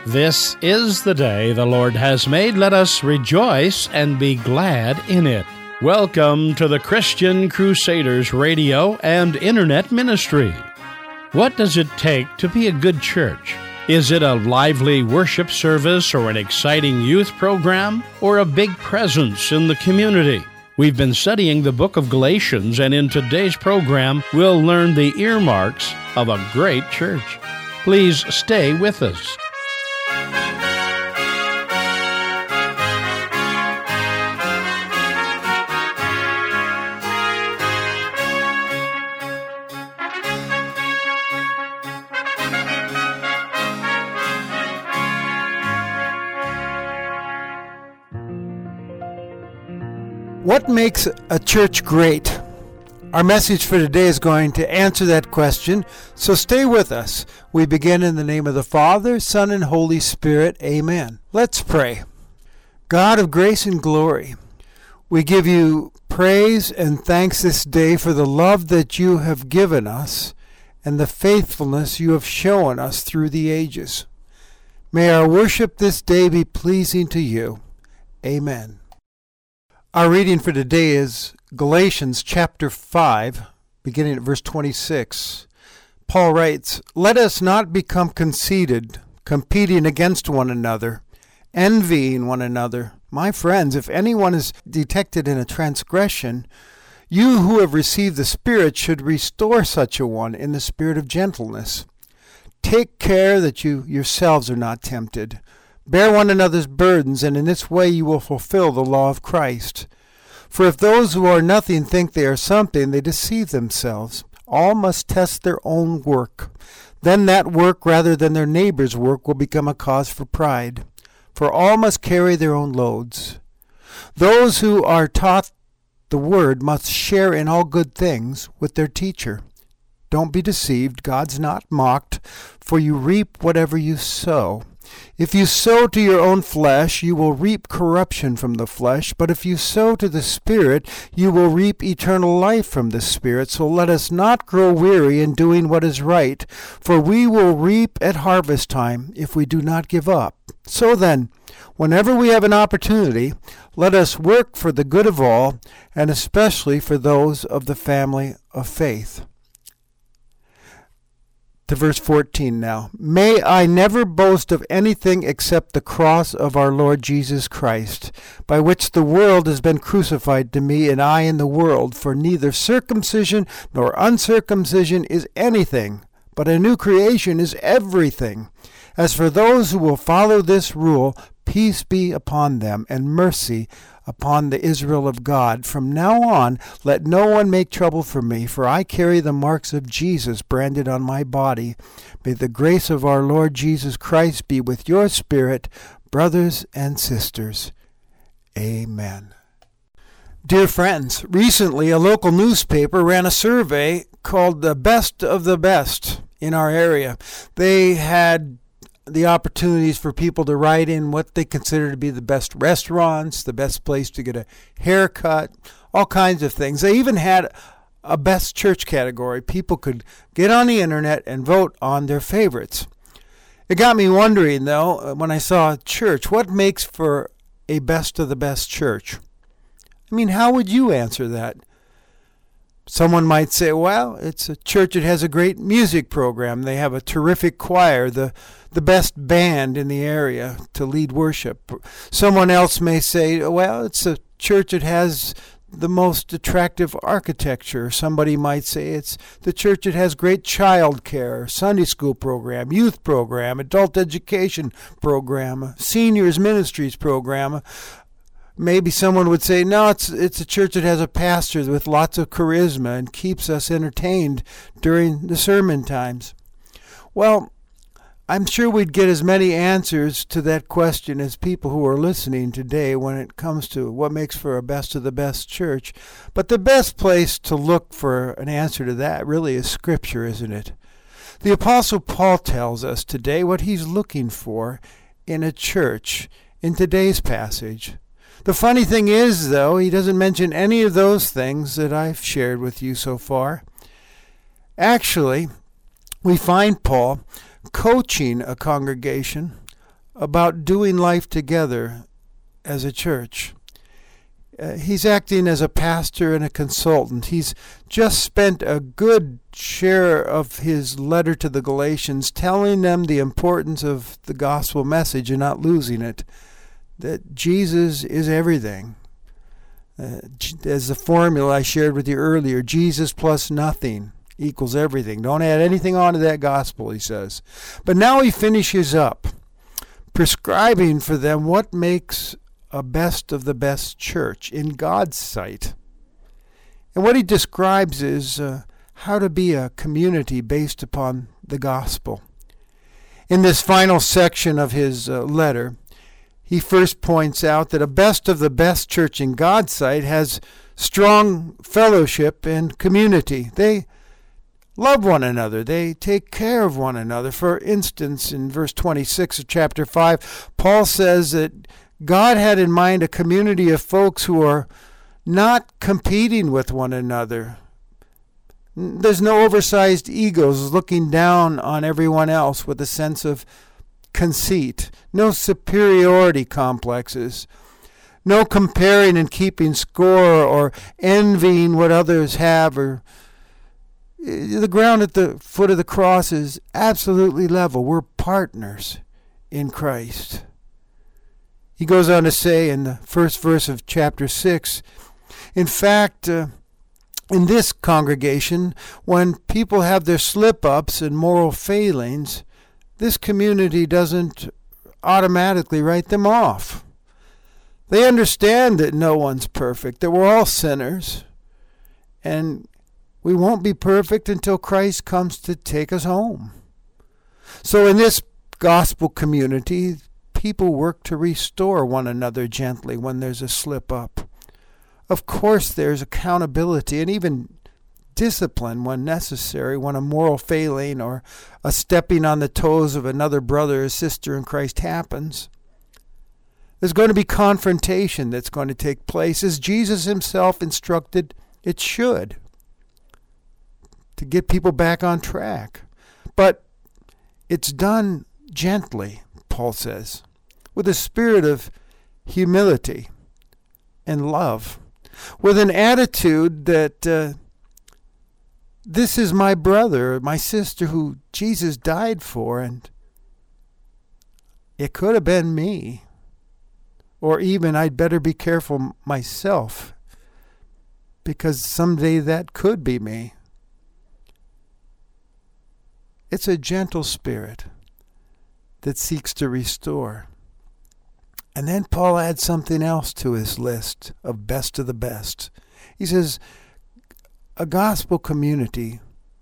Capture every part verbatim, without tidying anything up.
This is the day the Lord has made. Let us rejoice and be glad in it. Welcome to the Christian Crusaders radio and internet ministry. What does it take to be a good church? Is it a lively worship service or an exciting youth program or a big presence in the community? We've been studying the book of Galatians, and in today's program, we'll learn the earmarks of a great church. Please stay with us. What makes a church great? Our message for today is going to answer that question, so stay with us. We begin in the name of the Father, Son, and Holy Spirit. Amen. Let's pray. God of grace and glory, we give you praise and thanks this day for the love that you have given us and the faithfulness you have shown us through the ages. May our worship this day be pleasing to you. Amen. Our reading for today is Galatians chapter five, beginning at verse twenty-six. Paul writes, "Let us not become conceited, competing against one another, envying one another. My friends, if anyone is detected in a transgression, you who have received the Spirit should restore such a one in the spirit of gentleness. Take care that you yourselves are not tempted. Bear one another's burdens, and in this way you will fulfill the law of Christ. For if those who are nothing think they are something, they deceive themselves. All must test their own work. Then that work, rather than their neighbor's work, will become a cause for pride. For all must carry their own loads. Those who are taught the word must share in all good things with their teacher. Don't be deceived, God's not mocked, for you reap whatever you sow. If you sow to your own flesh, you will reap corruption from the flesh. But if you sow to the Spirit, you will reap eternal life from the Spirit. So let us not grow weary in doing what is right, for we will reap at harvest time if we do not give up. So then, whenever we have an opportunity, let us work for the good of all, and especially for those of the family of faith." To verse fourteen now. "May I never boast of anything except the cross of our Lord Jesus Christ, by which the world has been crucified to me, and I in the world. For neither circumcision nor uncircumcision is anything, but a new creation is everything. As for those who will follow this rule, peace be upon them, and mercy upon the Israel of God. From now on, let no one make trouble for me, for I carry the marks of Jesus branded on my body. May the grace of our Lord Jesus Christ be with your spirit, brothers and sisters. Amen." Dear friends, recently a local newspaper ran a survey called The Best of the Best in our area. They had the opportunities for people to write in what they consider to be the best restaurants, the best place to get a haircut, all kinds of things. They even had a best church category. People could get on the internet and vote on their favorites. It got me wondering, though, when I saw church, what makes for a best of the best church? I mean, how would you answer that? Someone might say, well, it's a church that has a great music program. They have a terrific choir, the, the best band in the area to lead worship. Someone else may say, well, it's a church that has the most attractive architecture. Somebody might say it's the church that has great child care, Sunday school program, youth program, adult education program, seniors ministries program. Maybe someone would say, no, it's it's a church that has a pastor with lots of charisma and keeps us entertained during the sermon times. Well, I'm sure we'd get as many answers to that question as people who are listening today when it comes to what makes for a best of the best church. But the best place to look for an answer to that really is Scripture, isn't it? The Apostle Paul tells us today what he's looking for in a church in today's passage. The funny thing is, though, he doesn't mention any of those things that I've shared with you so far. Actually, we find Paul coaching a congregation about doing life together as a church. Uh, he's acting as a pastor and a consultant. He's just spent a good share of his letter to the Galatians telling them the importance of the gospel message and not losing it, that Jesus is everything. Uh, as the formula I shared with you earlier, Jesus plus nothing equals everything. Don't add anything onto that gospel, he says. But now he finishes up, prescribing for them what makes a best of the best church in God's sight. And what he describes is uh, how to be a community based upon the gospel. In this final section of his uh, letter, he first points out that a best of the best church in God's sight has strong fellowship and community. They love one another. They take care of one another. For instance, in verse twenty-six of chapter five, Paul says that God had in mind a community of folks who are not competing with one another. There's no oversized egos looking down on everyone else with a sense of conceit, no superiority complexes, no comparing and keeping score or envying what others have. Or the ground at the foot of the cross is absolutely level. We're partners in Christ. He goes on to say in the first verse of chapter six, in fact, uh, in this congregation, when people have their slip-ups and moral failings, this community doesn't automatically write them off. They understand that no one's perfect, that we're all sinners, and we won't be perfect until Christ comes to take us home. So in this gospel community, people work to restore one another gently when there's a slip-up. Of course, there's accountability and even discipline when necessary, when a moral failing or a stepping on the toes of another brother or sister in Christ happens. There's going to be confrontation that's going to take place, as Jesus himself instructed it should, to get people back on track. But it's done gently, Paul says, with a spirit of humility and love, with an attitude that uh, this is my brother, my sister who Jesus died for, and it could have been me. Or even I'd better be careful myself, because someday that could be me. It's a gentle spirit that seeks to restore. And then Paul adds something else to his list of best of the best. He says, a gospel community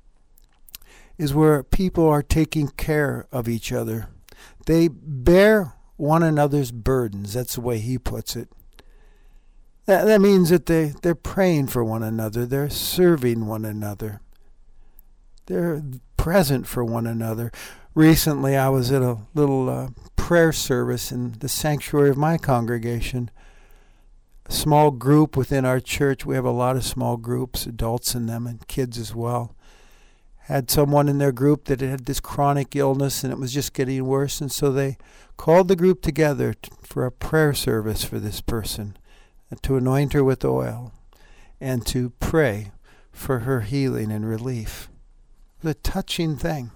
is where people are taking care of each other. They bear one another's burdens. That's the way he puts it. That, that means that they, they're praying for one another. They're serving one another. They're present for one another. Recently, I was at a little uh, prayer service in the sanctuary of my congregation. A small group within our church. We have a lot of small groups, adults in them and kids as well. Had someone in their group that had this chronic illness and it was just getting worse, and so they called the group together t- for a prayer service for this person, uh, to anoint her with oil and to pray for her healing and relief. It was a touching thing.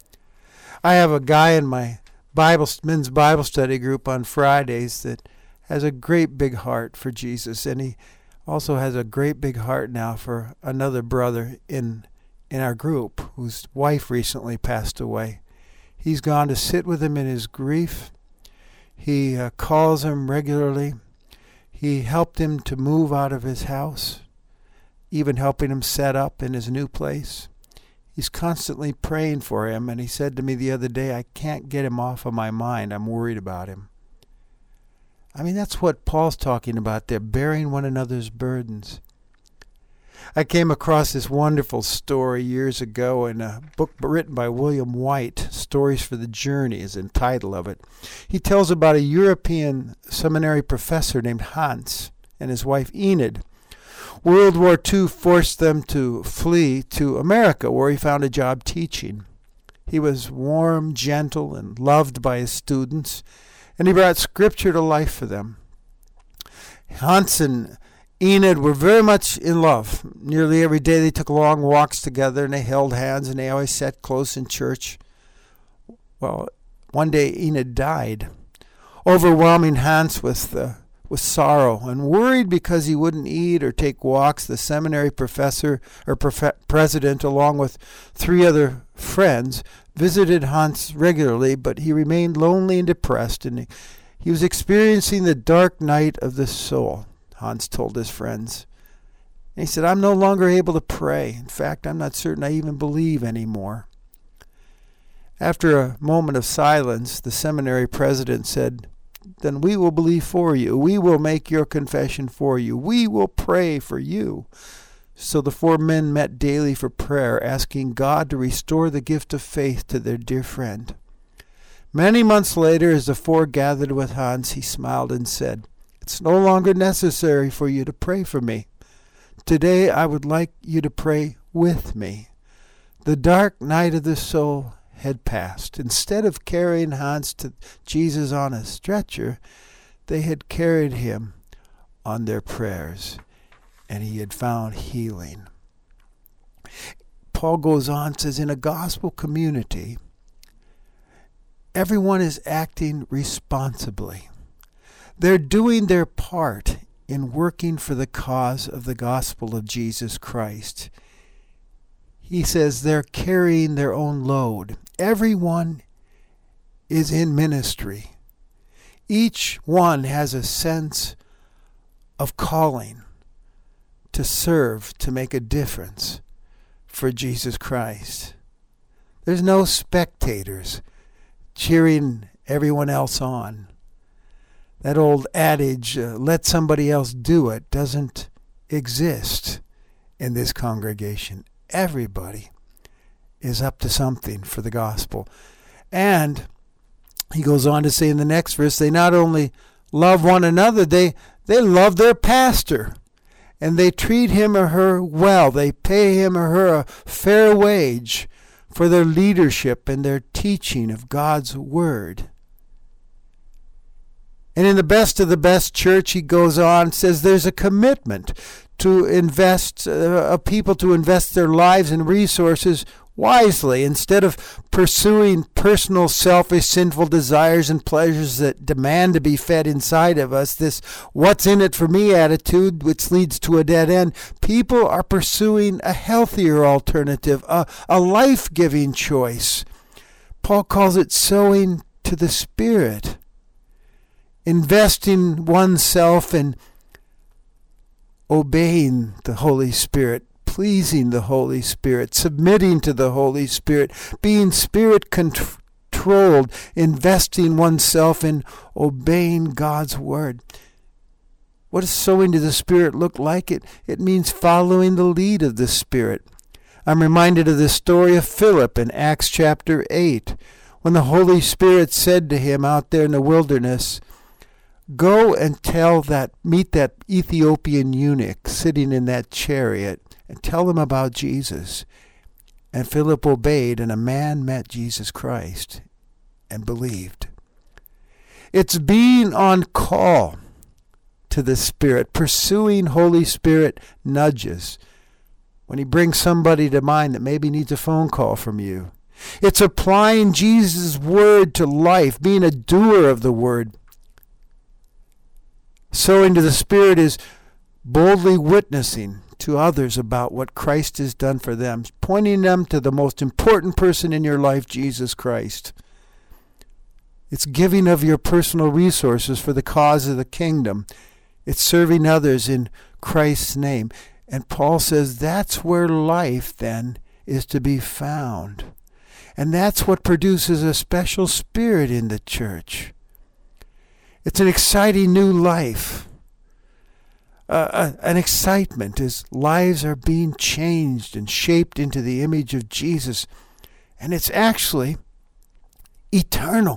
I have a guy in my Bible men's Bible study group on Fridays that has a great big heart for Jesus, and he also has a great big heart now for another brother in in our group whose wife recently passed away. He's gone to sit with him in his grief. He uh, calls him regularly. He helped him to move out of his house, even helping him set up in his new place. He's constantly praying for him, and he said to me the other day, I can't get him off of my mind. I'm worried about him. I mean, that's what Paul's talking about there, bearing one another's burdens. I came across this wonderful story years ago in a book written by William White, Stories for the Journey is the title of it. He tells about a European seminary professor named Hans and his wife Enid. World War Two forced them to flee to America, where he found a job teaching. He was warm, gentle, and loved by his students, and he brought Scripture to life for them. Hans and Enid were very much in love. Nearly every day they took long walks together, and they held hands, and they always sat close in church. Well, one day Enid died, overwhelming Hans with uh, with sorrow, and worried because he wouldn't eat or take walks. The seminary professor or prof- president, along with three other friends, visited Hans regularly, but he remained lonely and depressed, and he, he was experiencing the dark night of the soul. Hans told his friends. And he said, I'm no longer able to pray. In fact, I'm not certain I even believe anymore. After a moment of silence, the seminary president said, then we will believe for you. We will make your confession for you. We will pray for you. So the four men met daily for prayer, asking God to restore the gift of faith to their dear friend. Many months later, as the four gathered with Hans, he smiled and said, it's no longer necessary for you to pray for me. Today I would like you to pray with me. The dark night of the soul had passed. Instead of carrying Hans to Jesus on a stretcher, they had carried him on their prayers, and he had found healing. Paul goes on, says, in a gospel community, everyone is acting responsibly. They're doing their part in working for the cause of the gospel of Jesus Christ. He says they're carrying their own load. Everyone is in ministry. Each one has a sense of calling to serve, to make a difference for Jesus Christ. There's no spectators cheering everyone else on. That old adage, uh, let somebody else do it, doesn't exist in this congregation. Everybody is up to something for the gospel. And he goes on to say in the next verse, they not only love one another, they, they love their pastor. And they treat him or her well. They pay him or her a fair wage for their leadership and their teaching of God's word. And in the best of the best church, he goes on, says there's a commitment to invest, uh, people to invest their lives and resources wisely instead of pursuing personal, selfish, sinful desires and pleasures that demand to be fed inside of us. This what's in it for me attitude, which leads to a dead end. People are pursuing a healthier alternative, a, a life-giving choice. Paul calls it sowing to the Spirit. Investing oneself in obeying the Holy Spirit, pleasing the Holy Spirit, submitting to the Holy Spirit, being Spirit-controlled, investing oneself in obeying God's Word. What does sowing to the Spirit look like? It, it means following the lead of the Spirit. I'm reminded of the story of Philip in Acts chapter eight, when the Holy Spirit said to him out there in the wilderness, go and tell that, meet that Ethiopian eunuch sitting in that chariot and tell him about Jesus. And Philip obeyed, and a man met Jesus Christ and believed. It's being on call to the Spirit, pursuing Holy Spirit nudges when he brings somebody to mind that maybe needs a phone call from you. It's applying Jesus' word to life, being a doer of the word. Sowing to the Spirit is boldly witnessing to others about what Christ has done for them, pointing them to the most important person in your life, Jesus Christ. It's giving of your personal resources for the cause of the kingdom. It's serving others in Christ's name. And Paul says that's where life then is to be found. And that's what produces a special spirit in the church. It's an exciting new life, uh, uh, an excitement as lives are being changed and shaped into the image of Jesus. And it's actually eternal.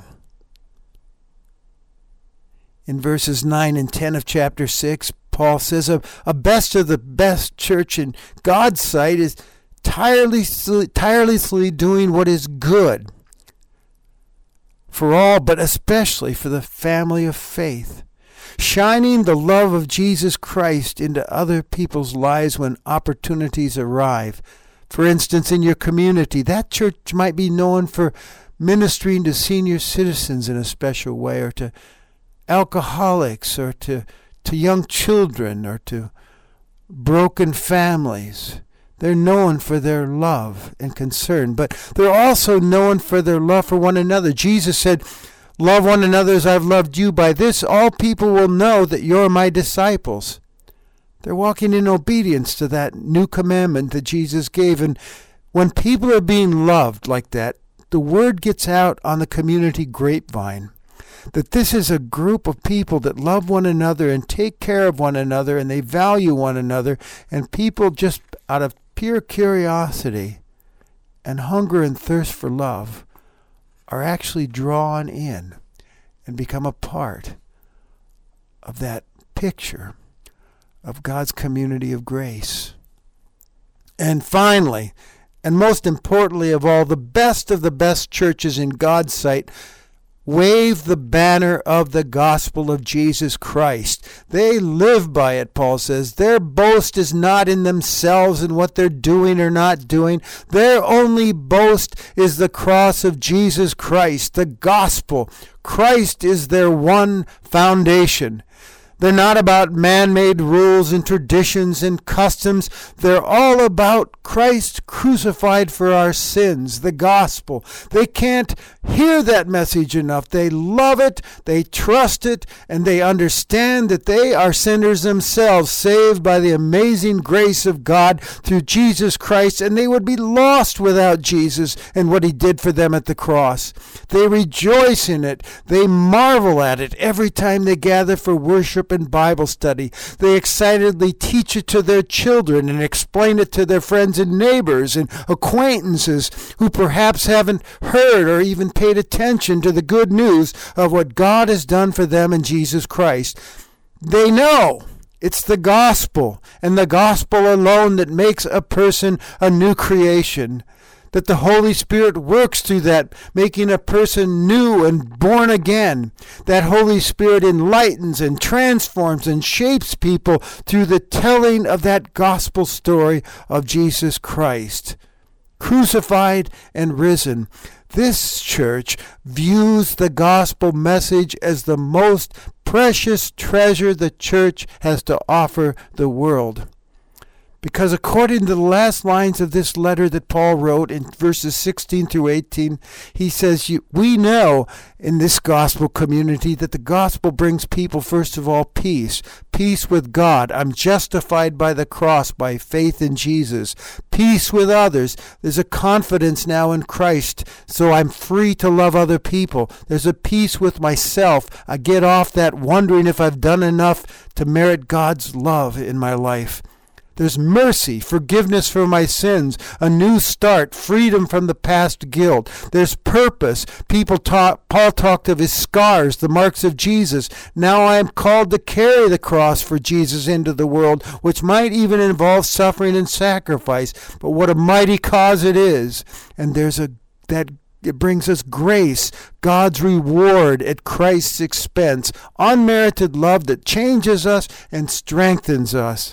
In verses nine and ten of chapter six, Paul says a, a best of the best church in God's sight is tirelessly, tirelessly doing what is good for all, but especially for the family of faith. Shining the love of Jesus Christ into other people's lives when opportunities arrive. For instance, in your community, that church might be known for ministering to senior citizens in a special way, or to alcoholics, or to, to young children, or to broken families. They're known for their love and concern, but they're also known for their love for one another. Jesus said, "Love one another as I've loved you. By this all people will know that you're my disciples." They're walking in obedience to that new commandment that Jesus gave. And when people are being loved like that, the word gets out on the community grapevine that this is a group of people that love one another and take care of one another, and they value one another, and people just out of pure curiosity and hunger and thirst for love are actually drawn in and become a part of that picture of God's community of grace. And finally, and most importantly of all, the best of the best churches in God's sight wave the banner of the gospel of Jesus Christ. They live by it, Paul says. Their boast is not in themselves and what they're doing or not doing. Their only boast is the cross of Jesus Christ, the gospel. Christ is their one foundation. They're not about man-made rules and traditions and customs. They're all about Christ crucified for our sins, the gospel. They can't hear that message enough. They love it, they trust it, and they understand that they are sinners themselves, saved by the amazing grace of God through Jesus Christ, and they would be lost without Jesus and what he did for them at the cross. They rejoice in it. They marvel at it every time they gather for worship and Bible study. They excitedly teach it to their children and explain it to their friends and neighbors and acquaintances who perhaps haven't heard or even paid attention to the good news of what God has done for them in Jesus Christ. They know it's the gospel, and the gospel alone, that makes a person a new creation. That the Holy Spirit works through that, making a person new and born again. That Holy Spirit enlightens and transforms and shapes people through the telling of that gospel story of Jesus Christ, crucified and risen. This church views the gospel message as the most precious treasure the church has to offer the world. Because according to the last lines of this letter that Paul wrote in verses sixteen through eighteen, he says, we know in this gospel community that the gospel brings people, first of all, peace. Peace with God. I'm justified by the cross, by faith in Jesus. Peace with others. There's a confidence now in Christ, so I'm free to love other people. There's a peace with myself. I get off that wondering if I've done enough to merit God's love in my life. There's mercy, forgiveness for my sins, a new start, freedom from the past guilt. There's purpose. People talk, Paul talked of his scars, the marks of Jesus. Now I am called to carry the cross for Jesus into the world, which might even involve suffering and sacrifice. But what a mighty cause it is. And there's a that it brings us grace, God's reward at Christ's expense, unmerited love that changes us and strengthens us.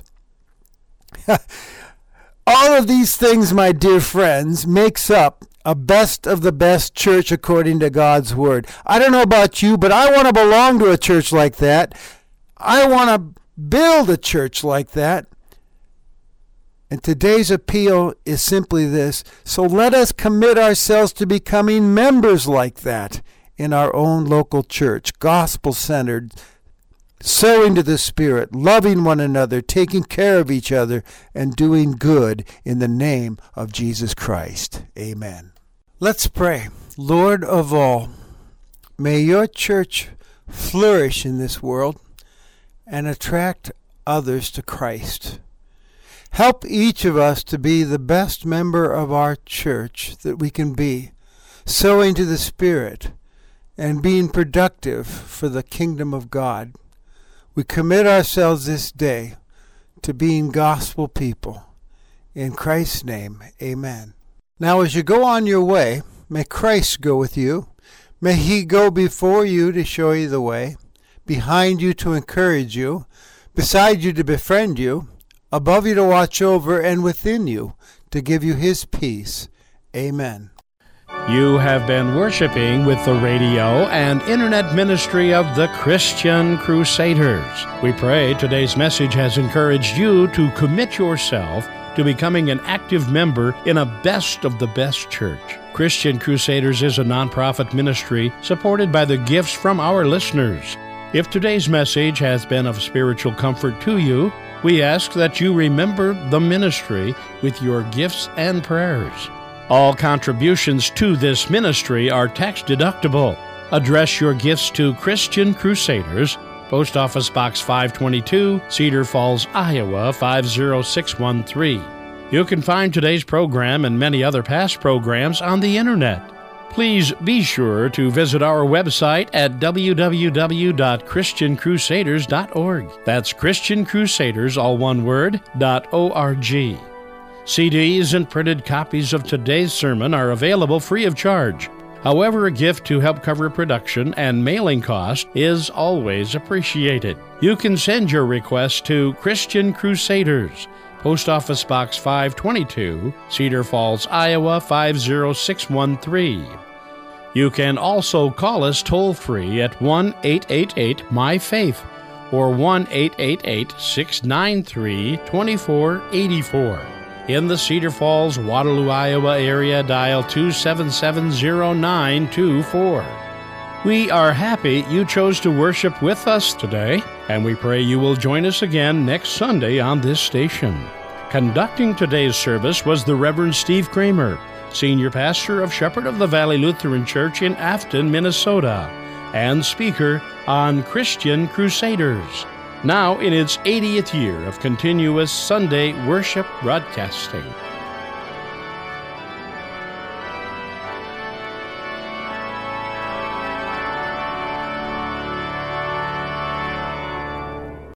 All of these things, my dear friends, makes up a best of the best church according to God's word. I don't know about you, but I want to belong to a church like that. I want to build a church like that. And today's appeal is simply this. So let us commit ourselves to becoming members like that in our own local church, gospel-centered, sowing to the Spirit, loving one another, taking care of each other, and doing good in the name of Jesus Christ. Amen. Let's pray. Lord of all, may your church flourish in this world and attract others to Christ. Help each of us to be the best member of our church that we can be, sowing to the Spirit and being productive for the kingdom of God. We commit ourselves this day to being gospel people. In Christ's name, amen. Now as you go on your way, may Christ go with you. May he go before you to show you the way, behind you to encourage you, beside you to befriend you, above you to watch over, and within you to give you his peace. Amen. You have been worshiping with the radio and internet ministry of the Christian Crusaders. We pray today's message has encouraged you to commit yourself to becoming an active member in a best of the best church. Christian Crusaders is a nonprofit ministry supported by the gifts from our listeners. If today's message has been of spiritual comfort to you, we ask that you remember the ministry with your gifts and prayers. All contributions to this ministry are tax deductible. Address your gifts to Christian Crusaders, Post Office Box five twenty-two, Cedar Falls, Iowa five oh six one three. You can find today's program and many other past programs on the internet. Please be sure to visit our website at w w w dot christian crusaders dot org. That's Christian Crusaders, all one word, .org. C Ds and printed copies of today's sermon are available free of charge. However, a gift to help cover production and mailing cost is always appreciated. You can send your request to Christian Crusaders, Post Office Box five twenty-two, Cedar Falls, Iowa five oh six one three. You can also call us toll-free at one eight eight eight M Y FAITH or one eight eight eight, six nine three, two four eight four. In the Cedar Falls, Waterloo, Iowa area, dial two seven seven zero nine two four. We are happy you chose to worship with us today, and we pray you will join us again next Sunday on this station. Conducting today's service was the Reverend Steve Kramer, Senior Pastor of Shepherd of the Valley Lutheran Church in Afton, Minnesota, and speaker on Christian Crusaders, now in its eightieth year of continuous Sunday worship broadcasting.